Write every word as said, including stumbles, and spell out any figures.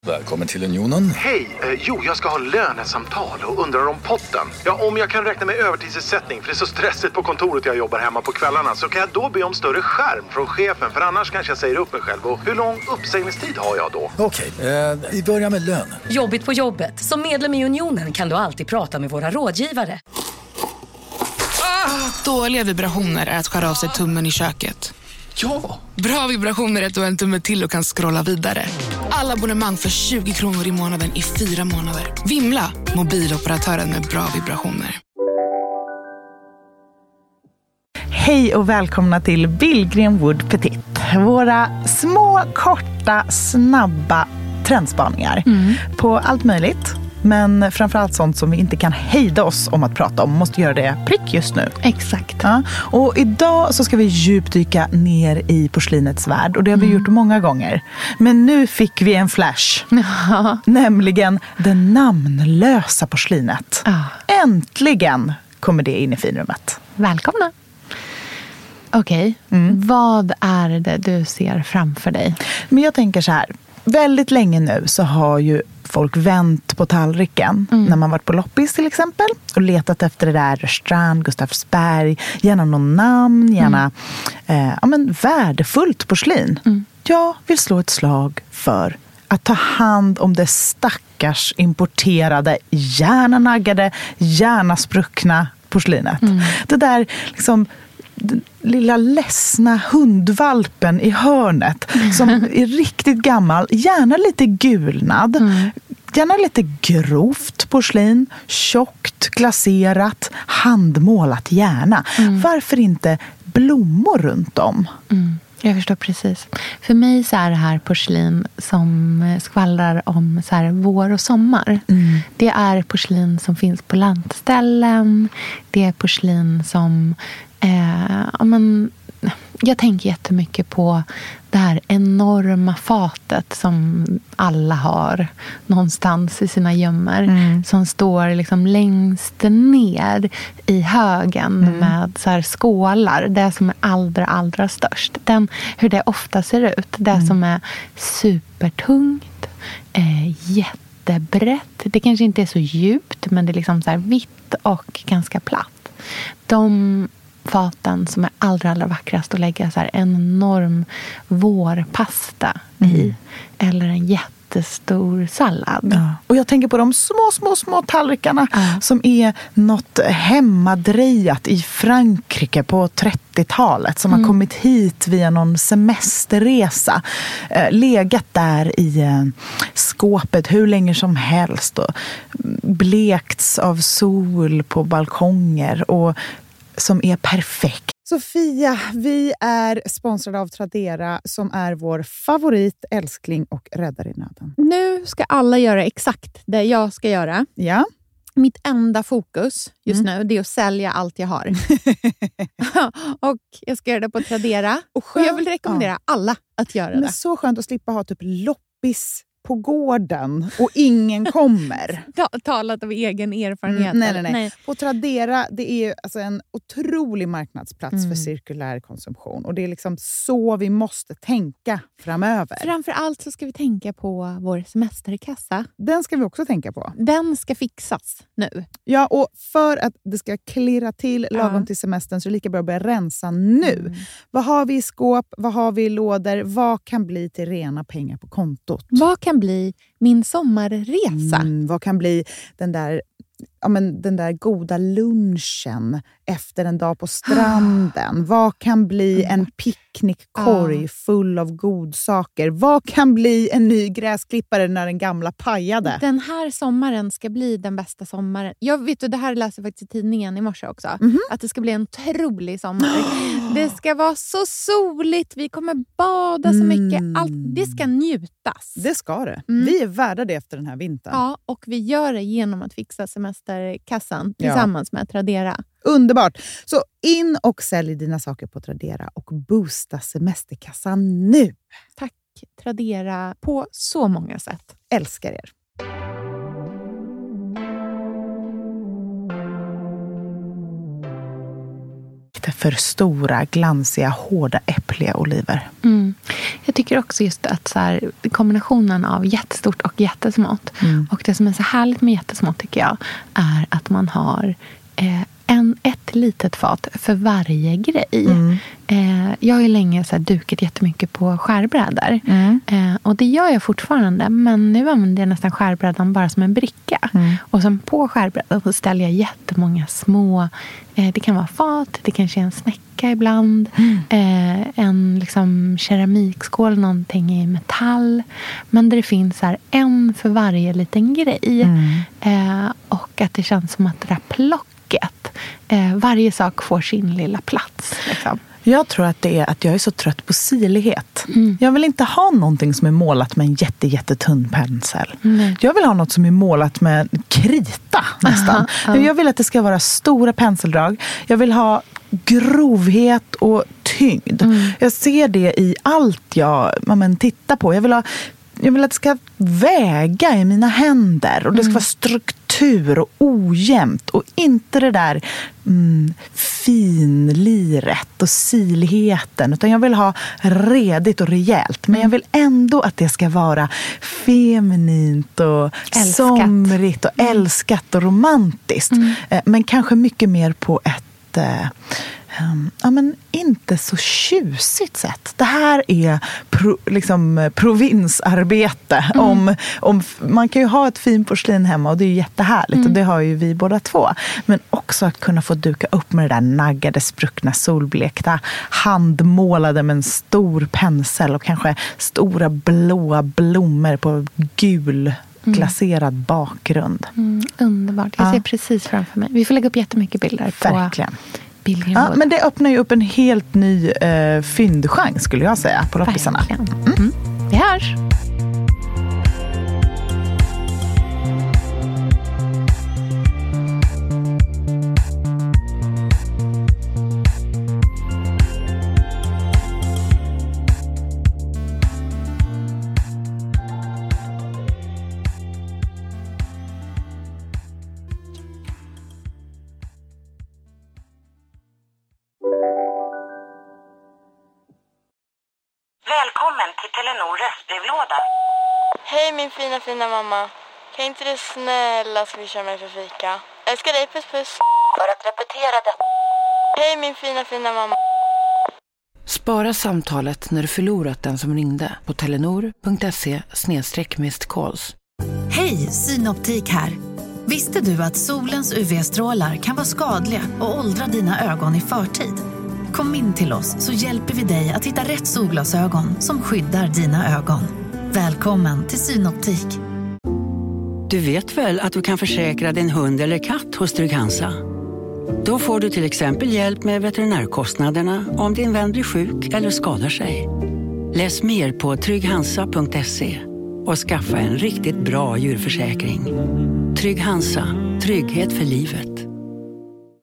Välkommen till Unionen. Hej, eh, jo jag ska ha lönesamtal och undrar om potten. Ja, om jag kan räkna med övertidsersättning för det är så stressigt på kontoret jag jobbar hemma på kvällarna, så kan jag då be om större skärm från chefen, för annars kanske jag säger upp mig själv. Och hur lång uppsägningstid har jag då? Okej, eh, vi börjar med lön. Jobbigt på jobbet. Som medlem i Unionen kan du alltid prata med våra rådgivare. Ah, dåliga vibrationer är att skära av sig tummen i köket. Ja! Bra vibrationer är att du har en tumme till och kan scrolla vidare. Alla abonnemang för tjugo kronor i månaden i fyra månader. Vimla, mobiloperatören med bra vibrationer. Hej och välkomna till Billgren Wood Petit. Våra små, korta, snabba trendspaningar mm. på allt möjligt. Men framförallt sånt som vi inte kan hejda oss om att prata om. Måste göra det prick just nu. Exakt. Ja. Och idag så ska vi djupdyka ner i porslinets värld. Och det har vi mm. gjort många gånger. Men nu fick vi en flash. Ja. Nämligen det namnlösa porslinet. Ja. Äntligen kommer det in i finrummet. Välkomna. Okej, okay. mm. vad är det du ser framför dig? Men jag tänker så här. Väldigt länge nu så har ju folk vänt på tallriken mm. när man varit på loppis till exempel och letat efter det där Rörstrand, Gustavsberg, gärna någon namn, gärna mm. eh, ja, men värdefullt porslin. Mm. Jag vill slå ett slag för att ta hand om det stackars importerade, gärna naggade, gärna spruckna porslinet. Mm. Det där liksom den lilla ledsna hundvalpen i hörnet mm. som är riktigt gammal, gärna lite gulnad, mm. gärna lite grovt porslin, tjockt, glaserat, handmålat gärna. Mm. Varför inte blommor runt om? Mm. Jag förstår precis. För mig så är det här porslin som skvallrar om så här vår och sommar. Mm. Det är porslin som finns på lantställen. Det är porslin som Eh, ja, men, jag tänker jättemycket på det här enorma fatet som alla har någonstans i sina gömmor. Mm. Som står liksom längst ner i högen mm. med så här skålar. Det som är allra, allra störst. Den, hur det ofta ser ut. Det mm. som är supertungt, eh, jättebrett. Det kanske inte är så djupt, men det är liksom så här vitt och ganska platt. De faten som är allra, allra vackrast att lägga så här en enorm vårpasta mm. i. Eller en jättestor sallad. Ja. Och jag tänker på de små, små, små tallrikarna ja. som är något hemmadrejat i Frankrike på trettiotalet. Som mm. har kommit hit via någon semesterresa. Eh, legat där i eh, skåpet hur länge som helst. Och blekts av sol på balkonger och som är perfekt. Sofia, vi är sponsrade av Tradera som är vår favorit, älskling och räddare i nöden. Nu ska alla göra exakt det jag ska göra. Ja. Mitt enda fokus just mm. nu det är att sälja allt jag har. Och jag ska göra det på Tradera. Och, skönt, och jag vill rekommendera ja. alla att göra Men det. Så skönt att slippa ha typ loppis på gården och ingen kommer. Talat av egen erfarenhet. Mm, nej, nej, nej, nej. På Tradera, det är alltså en otrolig marknadsplats mm. för cirkulär konsumtion. Och det är liksom så vi måste tänka framöver. Framförallt så ska vi tänka på vår semesterkassa. Den ska vi också tänka på. Den ska fixas nu. Ja, och för att det ska klirra till lagom ja. till semestern så är det lika bra att börja rensa nu. Mm. Vad har vi i skåp? Vad har vi i lådor? Vad kan bli till rena pengar på kontot? Vad kan bli min sommarresa? Mm, vad kan bli den där, ja, men den där goda lunchen efter en dag på stranden? Vad kan bli en picknickkorg full av godsaker? Vad kan bli en ny gräsklippare när den gamla pajade? Den här sommaren ska bli den bästa sommaren. Jag vet, och det här läser jag faktiskt i tidningen i morse också. Mm-hmm. Att det ska bli en otrolig sommar. Det ska vara så soligt. Vi kommer bada så mycket. Allt, det ska njutas. Det ska det. Mm. Vi är värda det efter den här vintern. Ja, och vi gör det genom att fixa semesterkassan tillsammans ja. med Tradera. Underbart! Så in och sälj dina saker på Tradera och boosta semesterkassan nu. Tack Tradera på så många sätt. Älskar er. för stora, glansiga, hårda, äppliga oliver. Mm. Jag tycker också just att så här, kombinationen av jättestort och jättesmått. Mm. Och det som är så härligt med jättesmått tycker jag är att man har eh, en, ett litet fat för varje grej. Mm. Eh, jag har ju länge så här, dukat jättemycket på skärbrädor. Mm. Eh, och det gör jag fortfarande. Men nu använder jag nästan skärbrädan bara som en bricka. Mm. Och sen på skärbrädan så ställer jag jättemånga små. Eh, det kan vara fat, det kanske är en snäcka ibland. Mm. Eh, en liksom keramikskål, någonting i metall. Men där det finns så här, en för varje liten grej. Mm. Eh, och att det känns som att det där plock Eh, varje sak får sin lilla plats. Liksom. Jag tror att det är att jag är så trött på sirlighet. Mm. Jag vill inte ha någonting som är målat med en jätte, jättetunn pensel. Mm. Jag vill ha något som är målat med krita nästan. Uh-huh, uh-huh. Jag vill att det ska vara stora penseldrag. Jag vill ha grovhet och tyngd. Mm. Jag ser det i allt jag ja, men, tittar på. Jag vill ha Jag vill att det ska väga i mina händer. Och det ska mm. vara struktur och ojämnt. Och inte det där mm, finliret och siligheten. Utan jag vill ha redigt och rejält. Men jag vill ändå att det ska vara feminint och älskat. somrigt och mm. älskat och romantiskt. Mm. Men kanske mycket mer på ett... Um, ja, men inte så tjusigt sätt. Det här är pro, liksom, provinsarbete. Mm. Om, om, man kan ju ha ett fin porslin hemma och det är jättehärligt. Mm. Och det har ju vi båda två. Men också att kunna få duka upp med det där naggade, spruckna, solblekta, handmålade med en stor pensel och kanske stora blåa blommor på gul glaserad mm. bakgrund. Mm, underbart. Jag ser ja. precis framför mig. Vi får lägga upp jättemycket bilder på... Verkligen. Ja, men det öppnar ju upp en helt ny eh, fyndchans skulle jag säga på loppisarna. Mm. Mm. Vi hörs! Välkommen till Telenor röstbrevlåda. Hej min fina fina mamma. Kan inte du snälla swisha mig för fika? Älskar dig, puss puss. För att repetera det. Hej min fina fina mamma. Spara samtalet när du förlorat den som ringde på telenor.se snedstreck missed calls. Hej, Synoptik här. Visste du att solens U V-strålar kan vara skadliga och åldra dina ögon i förtid? Kom in till oss så hjälper vi dig att hitta rätt solglasögon som skyddar dina ögon. Välkommen till Synoptik. Du vet väl att du kan försäkra din hund eller katt hos Trygg-Hansa? Då får du till exempel hjälp med veterinärkostnaderna om din vän blir sjuk eller skadar sig. Läs mer på trygg hansa punkt se och skaffa en riktigt bra djurförsäkring. Trygg-Hansa, trygghet för livet.